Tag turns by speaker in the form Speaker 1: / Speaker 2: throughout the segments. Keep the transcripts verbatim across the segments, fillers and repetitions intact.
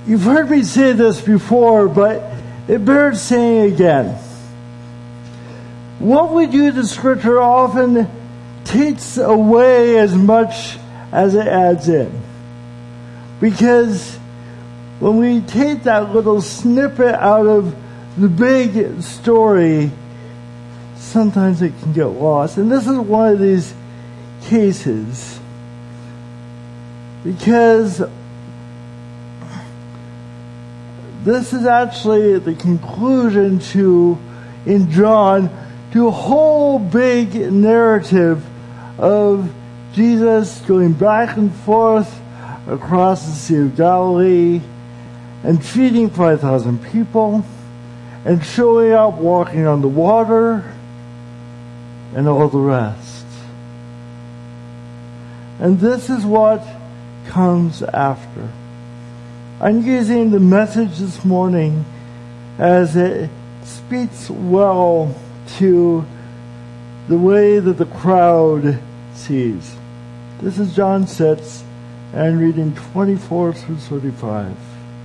Speaker 1: You've heard me say this before, but it bears saying again. What we do to Scripture often takes away as much as it adds in. Because when we take that little snippet out of the big story, sometimes it can get lost. And this is one of these cases. Because this is actually the conclusion to, in John, to a whole big narrative of Jesus going back and forth across the Sea of Galilee and feeding five thousand people and showing up walking on the water and all the rest. And this is what comes after. I'm using the message this morning as it speaks well to the way that the crowd sees. This is John six, and reading twenty-four through thirty-five.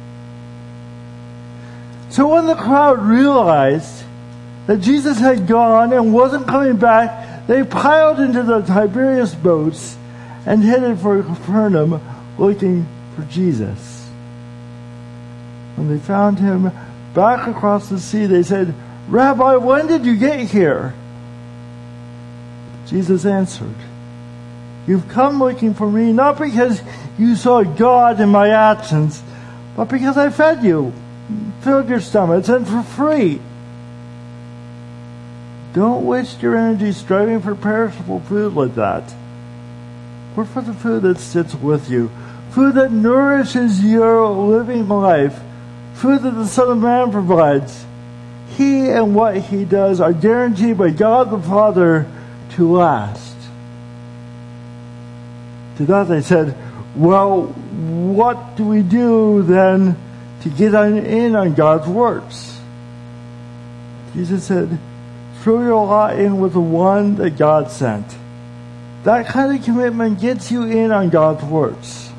Speaker 1: So when the crowd realized that Jesus had gone and wasn't coming back, they piled into the Tiberias boats and headed for Capernaum looking for Jesus. When they found him back across the sea, they said, "Rabbi, when did you get here?" Jesus answered, "You've come looking for me not because you saw God in my actions, but because I fed you, filled your stomachs, and for free. Don't waste your energy striving for perishable food like that. Work for the food that sits with you, food that nourishes your living life, food that the Son of Man provides. He and what he does are guaranteed by God the Father to last." To that they said, "Well, what do we do then to get on, in on God's works?" Jesus said, "Throw your lot in with the one that God sent. That kind of commitment gets you in on God's works."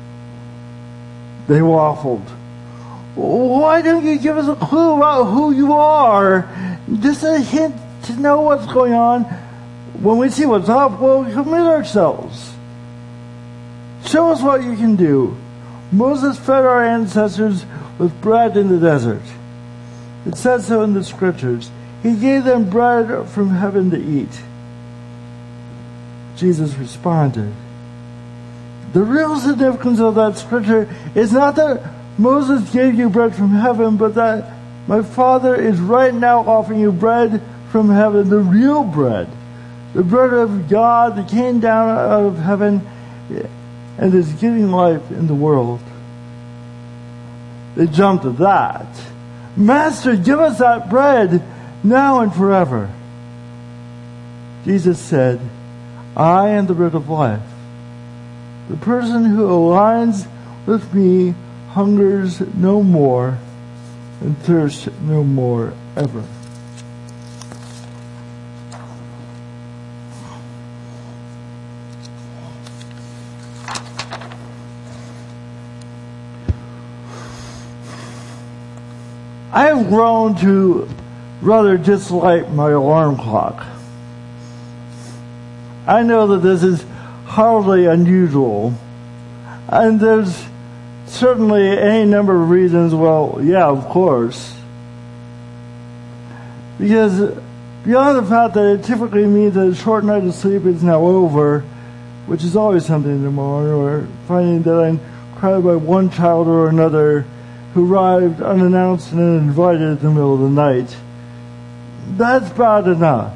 Speaker 1: They waffled. "Why don't you give us a clue about who you are? Just a hint to know what's going on. When we see what's up, we'll commit ourselves. Show us what you can do. Moses fed our ancestors with bread in the desert. It says so in the Scriptures. He gave them bread from heaven to eat." Jesus responded, "The real significance of that Scripture is not that Moses gave you bread from heaven, but that my Father is right now offering you bread from heaven, the real bread, the bread of God that came down out of heaven and is giving life in the world." They jumped at that. "Master, give us that bread now and forever." Jesus said, "I am the bread of life. The person who aligns with me hungers no more and thirsts no more ever." I have grown to rather dislike my alarm clock. I know that this is hardly unusual, and there's certainly any number of reasons. Well, yeah, of course. Because beyond the fact that it typically means that a short night of sleep is now over, which is always something in the morning, or finding that I'm crowded by one child or another who arrived unannounced and uninvited in the middle of the night, that's bad enough.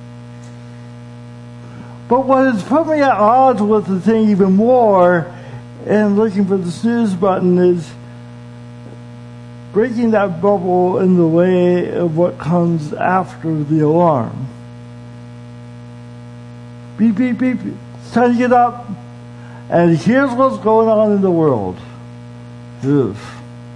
Speaker 1: But what has put me at odds with the thing even more, and looking for the snooze button, is breaking that bubble in the way of what comes after the alarm. Beep, beep, beep. It's time to get up. And here's what's going on in the world. Oof.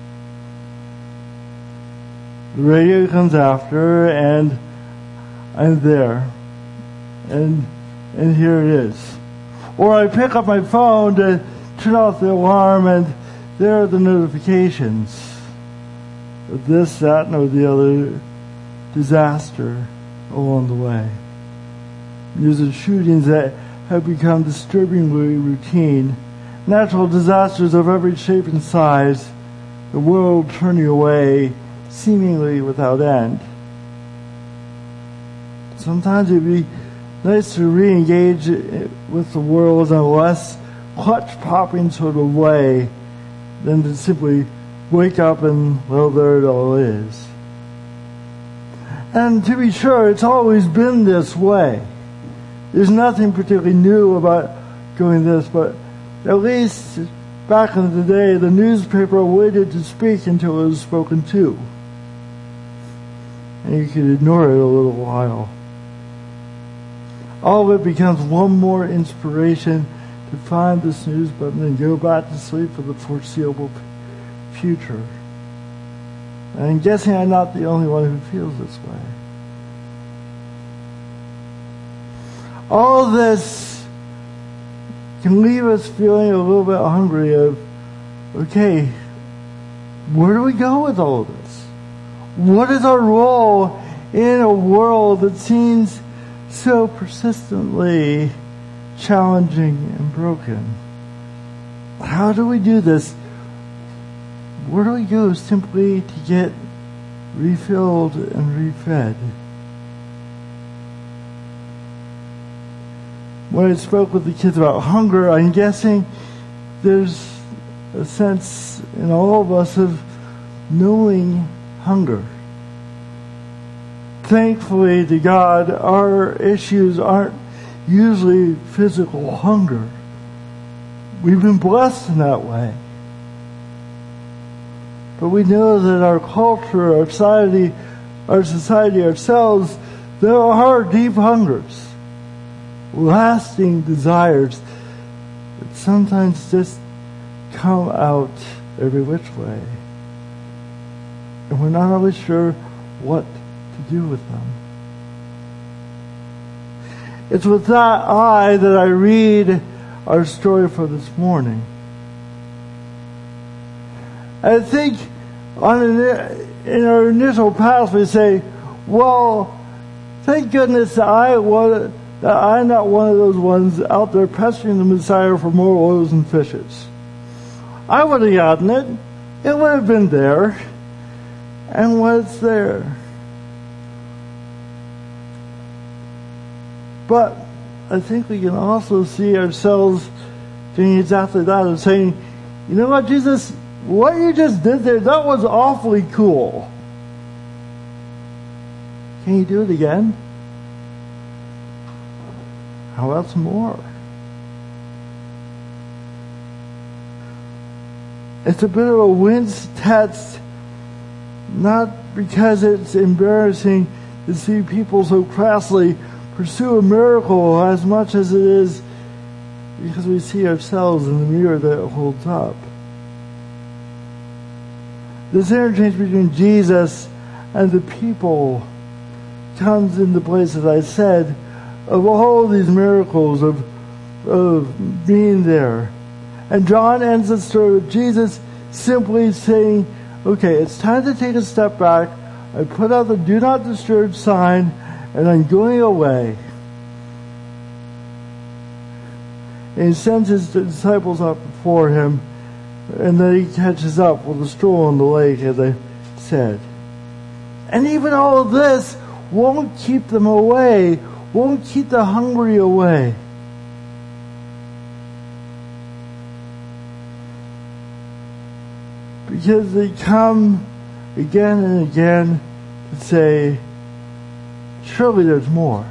Speaker 1: The radio comes after, and I'm there. And and here it is. Or I pick up my phone to turn off the alarm, and there are the notifications of this, that, and or the other disaster along the way. There's the shootings that have become disturbingly routine, natural disasters of every shape and size, the world turning away seemingly without end. Sometimes it'd be nice to re-engage with the world in a less clutch-popping sort of way than to simply wake up and, well, there it all is. And to be sure, it's always been this way. There's nothing particularly new about doing this, but at least back in the day, the newspaper waited to speak until it was spoken to. And you could ignore it a little while. All of it becomes one more inspiration to find the snooze button and go back to sleep for the foreseeable future. And I'm guessing I'm not the only one who feels this way. All this can leave us feeling a little bit hungry of, okay, where do we go with all of this? What is our role in a world that seems so persistently challenging and broken? How do we do this? Where do we go simply to get refilled and refed? When I spoke with the kids about hunger, I'm guessing there's a sense in all of us of knowing hunger. Thankfully to God, our issues aren't usually physical hunger. We've been blessed in that way. But we know that our culture, our society, our society ourselves, there are deep hungers, lasting desires that sometimes just come out every which way. And we're not always sure what to do with them. It's with that eye that I read our story for this morning. I think on an, in our initial pass we say, well, thank goodness that I was, that I'm not one of those ones out there pestering the Messiah for more oils and fishes. I would have gotten it. It would have been there. And what's there? But I think we can also see ourselves doing exactly that and saying, you know what, Jesus, what you just did there, that was awfully cool. Can you do it again? How about some more? It's a bit of a wince test, not because it's embarrassing to see people so crassly pursue a miracle as much as it is because we see ourselves in the mirror that it holds up. This interchange between Jesus and the people comes into place, as I said, of all these miracles of, of being there. And John ends the story with Jesus simply saying, okay, it's time to take a step back. I put out the do not disturb sign, and I'm going away. And he sends his disciples up before him, and then he catches up with a stroll on the lake, as I said. And even all of this won't keep them away, won't keep the hungry away. Because they come again and again to say, surely there's more.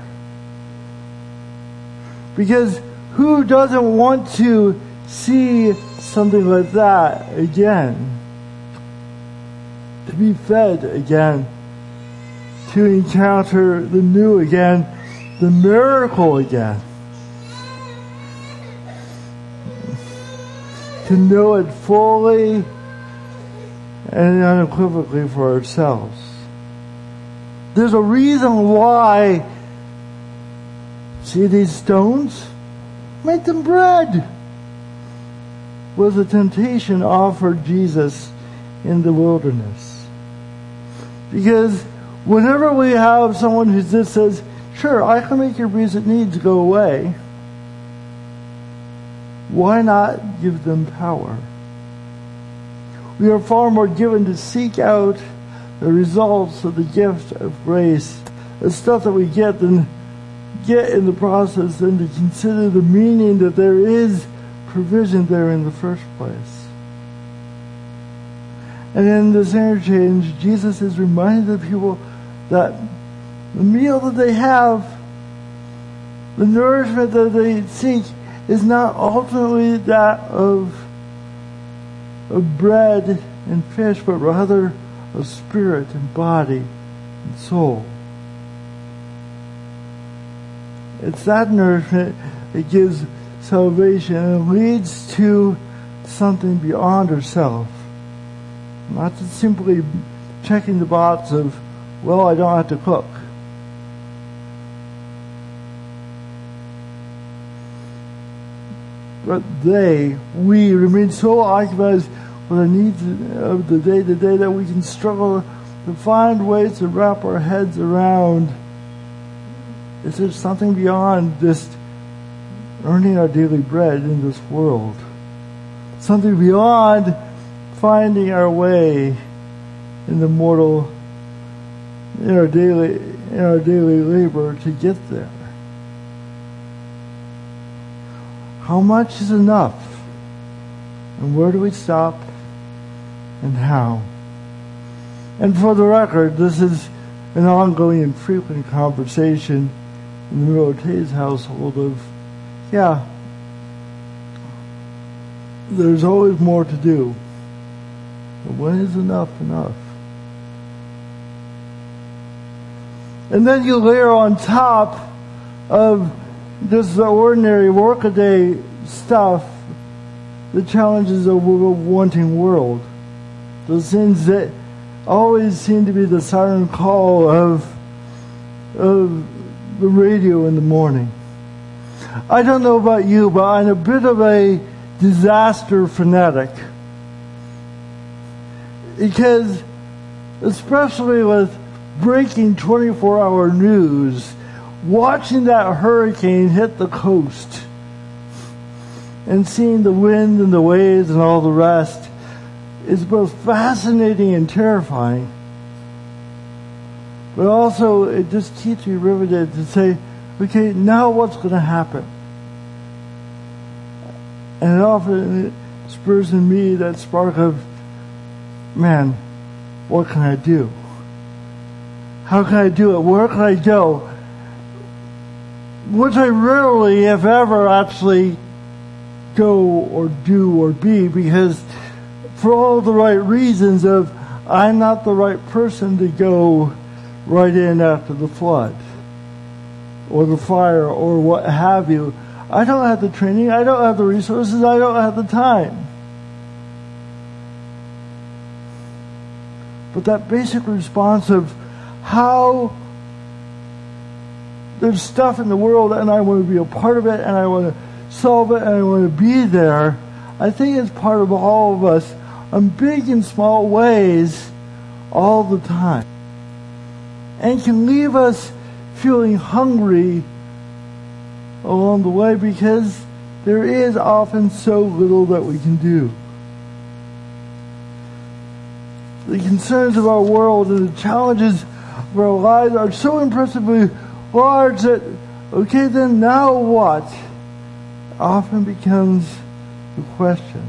Speaker 1: Because who doesn't want to see something like that again? To be fed again. To encounter the new again. The miracle again. To know it fully and unequivocally for ourselves. There's a reason why, see these stones? Make them bread. was the temptation offered Jesus in the wilderness. Because whenever we have someone who just says, sure, I can make your basic needs go away, why not give them power? We are far more given to seek out the results of the gift of grace, the stuff that we get, than get in the process, than to consider the meaning that there is provision there in the first place. And in this interchange, Jesus is reminding the people that the meal that they have, the nourishment that they seek, is not ultimately that of, of bread and fish, but rather of spirit and body and soul. It's that nourishment that gives salvation and leads to something beyond ourselves. Not just simply checking the box of, well, I don't have to cook. But they, we, remain so occupied with the needs of the day-to-day that we can struggle to find ways to wrap our heads around, is there something beyond just earning our daily bread in this world? Something beyond finding our way in the mortal, in our daily, in our daily labor to get there. How much is enough? And where do we stop? And how? And for the record, this is an ongoing and frequent conversation in the Rotays household of, yeah, there's always more to do. But when is enough enough? And then you layer on top of this ordinary workaday stuff the challenges of a wanting world. Those things that always seem to be the siren call of, of the radio in the morning. I don't know about you, but I'm a bit of a disaster fanatic. Because, especially with breaking twenty-four hour news, watching that hurricane hit the coast and seeing the wind and the waves and all the rest is both fascinating and terrifying. But also, it just keeps me riveted to say, okay, now what's going to happen? And it often spurs in me that spark of, man, what can I do? How can I do it? Where can I go? Which I rarely, if ever, actually go or do or be, because for all the right reasons of, I'm not the right person to go right in after the flood or the fire or what have you. I don't have the training, I don't have the resources, I don't have the time. But that basic response of how there's stuff in the world and I want to be a part of it and I want to solve it and I want to be there, I think it's part of all of us in big and small ways all the time. And can leave us feeling hungry along the way because there is often so little that we can do. The concerns of our world and the challenges of our lives are so impressively large that, okay, then now what? Often becomes the question.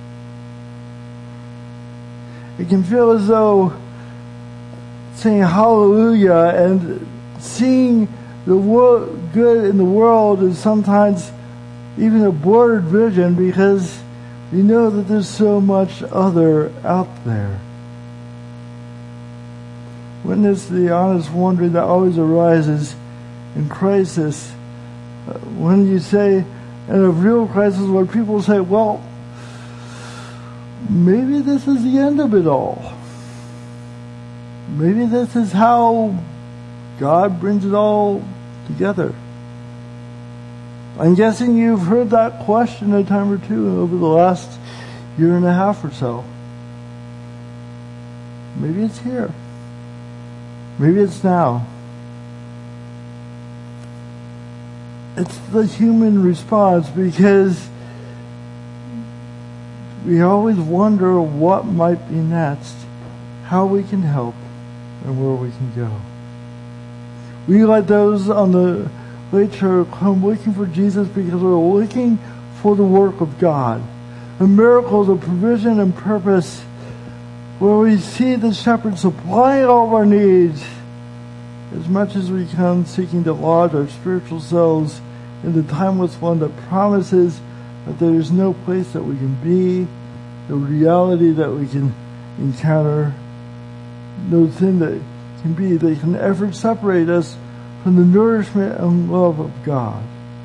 Speaker 1: It can feel as though saying hallelujah and seeing the wo- good in the world is sometimes even a blurred vision because we know that there's so much other out there. Witness the honest wonder that always arises in crisis. When you say, in a real crisis where people say, well, maybe this is the end of it all. Maybe this is how God brings it all together. I'm guessing you've heard that question a time or two over the last year and a half or so. Maybe it's here. Maybe it's now. It's the human response, because we always wonder what might be next, how we can help, and where we can go. We, like those on the lake shore, come looking for Jesus because we're looking for the work of God, the miracles of provision and purpose, where we see the shepherd supplying all of our needs, as much as we come seeking to lodge our spiritual selves in the timeless one that promises that there is no place that we can be, no reality that we can encounter, no thing that can be that can ever separate us from the nourishment and love of God.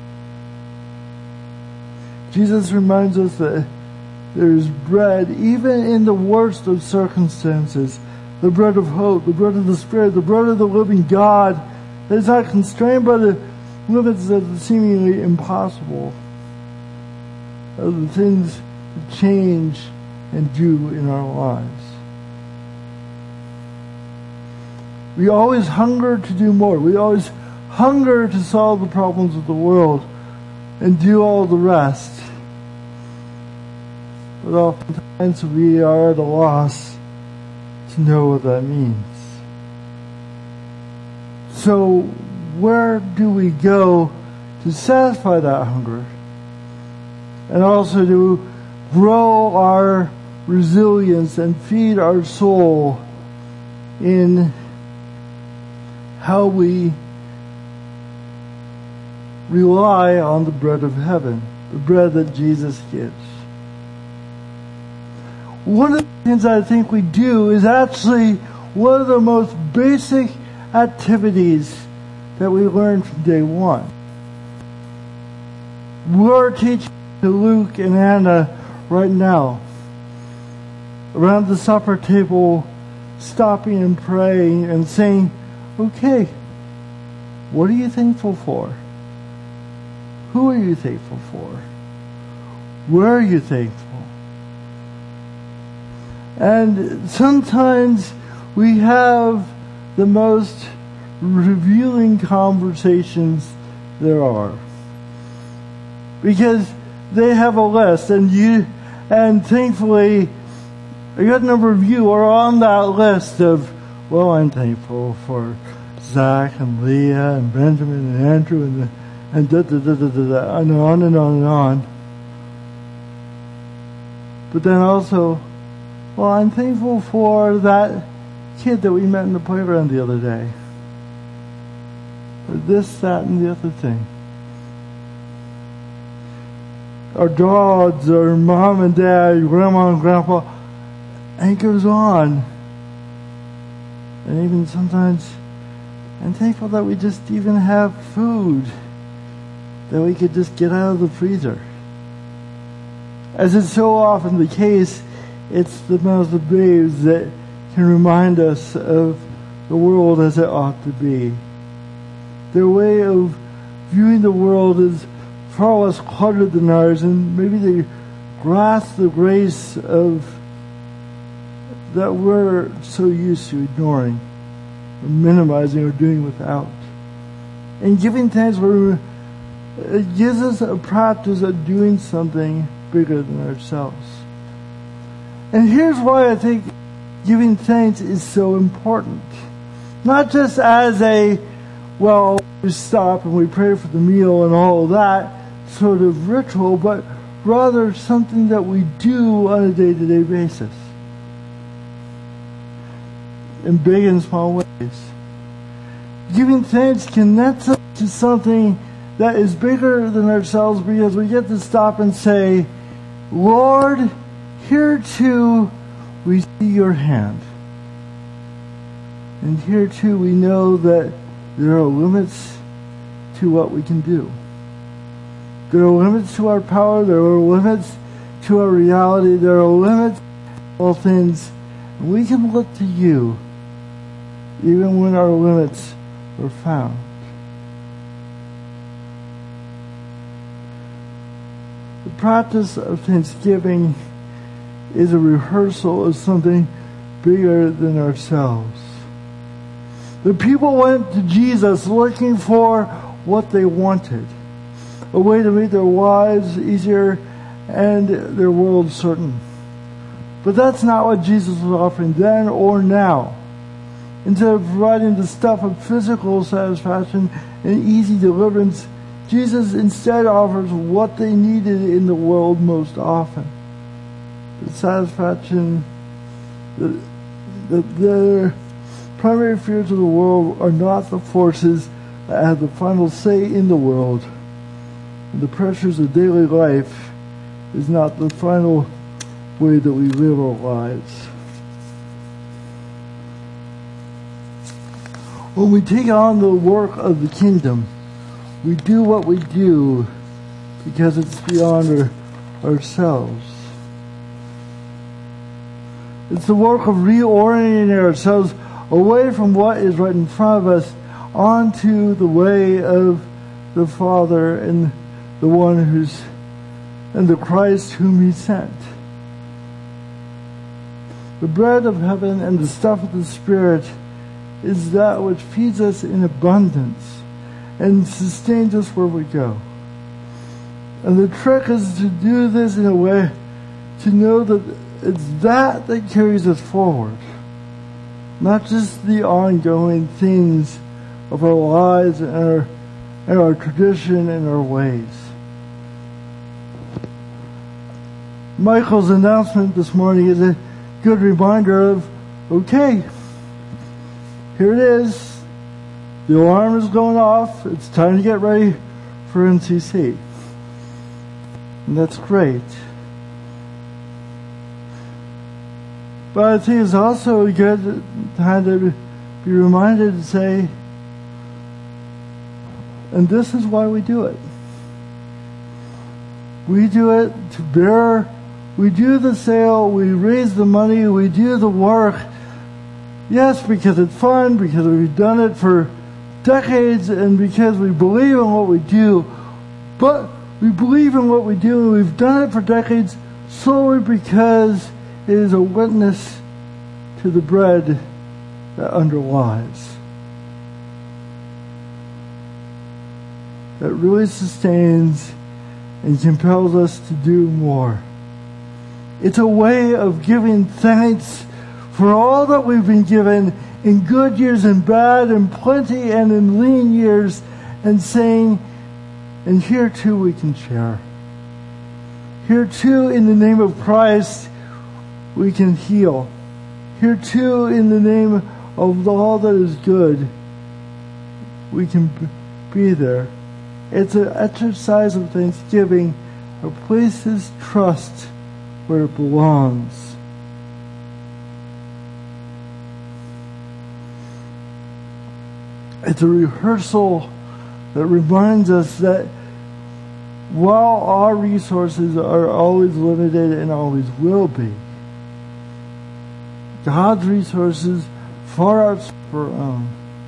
Speaker 1: Jesus reminds us that there is bread even in the worst of circumstances, the bread of hope, the bread of the Spirit, the bread of the living God that is not constrained by the limits that are seemingly impossible, of the things to change and do in our lives. We always hunger to do more. We always hunger to solve the problems of the world and do all the rest. But oftentimes we are at a loss to know what that means. So where do we go to satisfy that hunger? And also to grow our resilience and feed our soul in how we rely on the bread of heaven, the bread that Jesus gives. One of the things I think we do is actually one of the most basic activities that we learn from day one. We're teaching to Luke and Anna right now around the supper table, stopping and praying and saying, okay, what are you thankful for? Who are you thankful for? Where are you thankful? And sometimes we have the most revealing conversations there are, because they have a list, and you, and thankfully, a good number of you are on that list of, well, I'm thankful for Zach and Leah and Benjamin and Andrew and and da da da da da da, and on and on and on. But then also, well, I'm thankful for that kid that we met in the playground the other day. Or this, that, and the other thing. Our dogs, our mom and dad, grandma and grandpa, and it goes on. And even sometimes, I'm thankful that we just even have food that we could just get out of the freezer. As is so often the case, it's the mouths of babes that can remind us of the world as it ought to be. Their way of viewing the world is far less cluttered than ours, and maybe they grasp the grace of that we're so used to ignoring, or minimizing, or doing without. And giving thanks for it gives us a practice of doing something bigger than ourselves. And here's why I think giving thanks is so important. Not just as a, well, we stop and we pray for the meal and all of that sort of ritual, but rather something that we do on a day-to-day basis. In big and small ways. Giving thanks connects us to something that is bigger than ourselves, because we get to stop and say, Lord, here too we see your hand. And here too we know that there are limits to what we can do. There are limits to our power. There are limits to our reality. There are limits to all things. And we can look to you even when our limits are found. The practice of thanksgiving is a rehearsal of something bigger than ourselves. The people went to Jesus looking for what they wanted, a way to make their lives easier and their world certain. But that's not what Jesus was offering then or now. Instead of providing the stuff of physical satisfaction and easy deliverance, Jesus instead offers what they needed in the world most often. The satisfaction, the, the, the primary fears of the world are not the forces that have the final say in the world. And the pressures of daily life is not the final way that we live our lives. When we take on the work of the kingdom, we do what we do because it's beyond our, ourselves. It's the work of reorienting ourselves away from what is right in front of us onto the way of the Father and the one who's and the Christ whom He sent. The bread of heaven and the stuff of the Spirit is that which feeds us in abundance and sustains us where we go. And the trick is to do this in a way to know that it's that that carries us forward, not just the ongoing things of our lives and our, and our tradition and our ways. Michael's announcement this morning is a good reminder of, okay, here it is. The alarm is going off. It's time to get ready for N C C. And that's great. But I think it's also a good time to be reminded to say, and this is why we do it. We do it to bear, we do the sale, we raise the money, we do the work. Yes, because it's fun, because we've done it for decades, and because we believe in what we do. But we believe in what we do, and we've done it for decades solely because it is a witness to the bread that underlies, that really sustains and compels us to do more. It's a way of giving thanks for all that we've been given in good years and bad, in plenty and in lean years, and saying, and here too we can share. Here too, in the name of Christ, we can heal. Here too, in the name of all that is good, we can be there. It's an exercise of thanksgiving that places trust where it belongs. It's a rehearsal that reminds us that while our resources are always limited and always will be, God's resources far outstrip our own.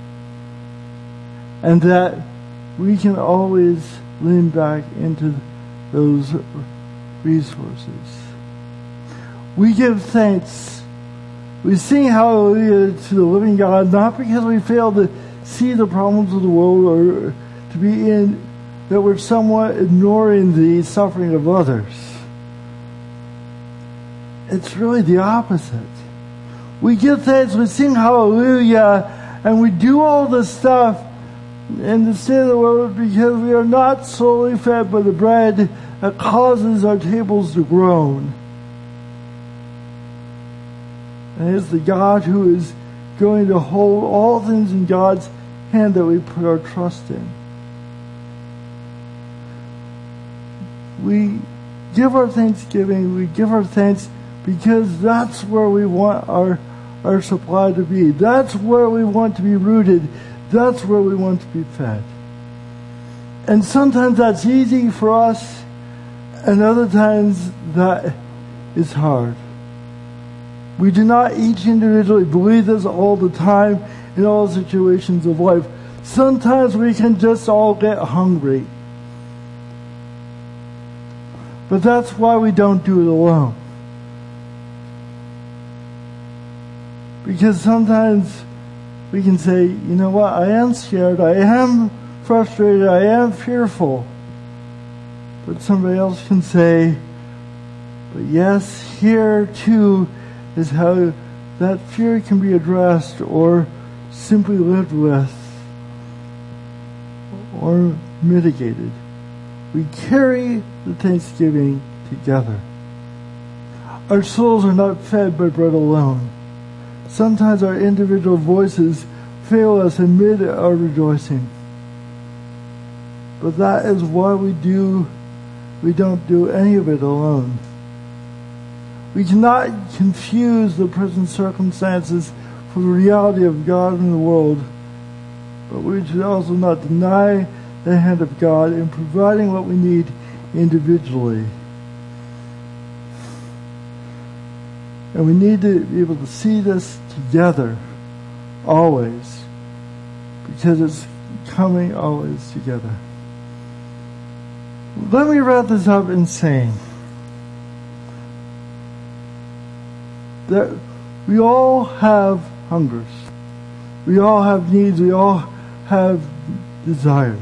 Speaker 1: And that we can always lean back into those resources. We give thanks. We sing hallelujah to the living God, not because we fail to see the problems of the world or to be in, that we're somewhat ignoring the suffering of others. It's really the opposite. We give thanks, we sing hallelujah, and we do all this stuff in the state of the world because we are not solely fed by the bread that causes our tables to groan. And it's the God who is going to hold all things in God's hand that we put our trust in. We give our thanksgiving, we give our thanks because that's where we want our, our supply to be. That's where we want to be rooted. That's where we want to be fed. And sometimes that's easy for us, and other times that is hard. We do not each individually believe this all the time in all situations of life. Sometimes we can just all get hungry. But that's why we don't do it alone. Because sometimes we can say, you know what, I am scared, I am frustrated, I am fearful. But somebody else can say, but yes, here too is how that fear can be addressed or simply lived with or mitigated. We carry the Thanksgiving together. Our souls are not fed by bread alone. Sometimes our individual voices fail us amid our rejoicing. But that is why we do, we don't do any of it alone. We cannot confuse the present circumstances for the reality of God in the world, but we should also not deny the hand of God in providing what we need individually. And we need to be able to see this together, always, because it's coming always together. Let me wrap this up in saying that we all have hungers. We all have needs. We all have desires.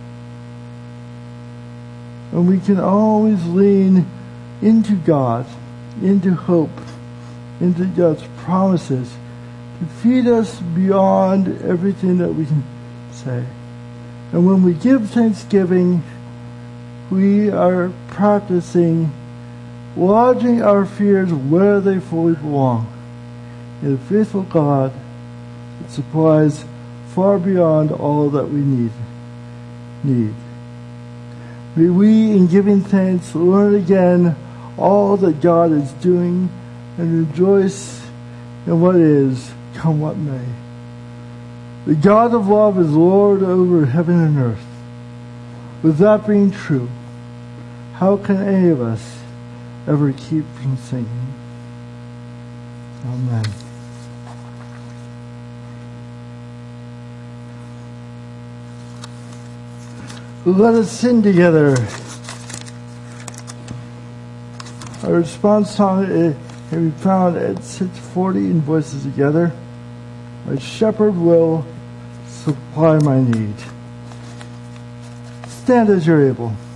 Speaker 1: And we can always lean into God, into hope, into God's promises to feed us beyond everything that we can say. And when we give thanksgiving, we are practicing lodging our fears where they fully belong, in a faithful God that supplies far beyond all that we need. need. May we, in giving thanks, learn again all that God is doing and rejoice in what is, come what may. The God of love is Lord over heaven and earth. With that being true, how can any of us ever keep from singing? Amen. Let us sing together. Our response song can be found at six forty in Voices Together. My shepherd will supply my need. Stand as you're able.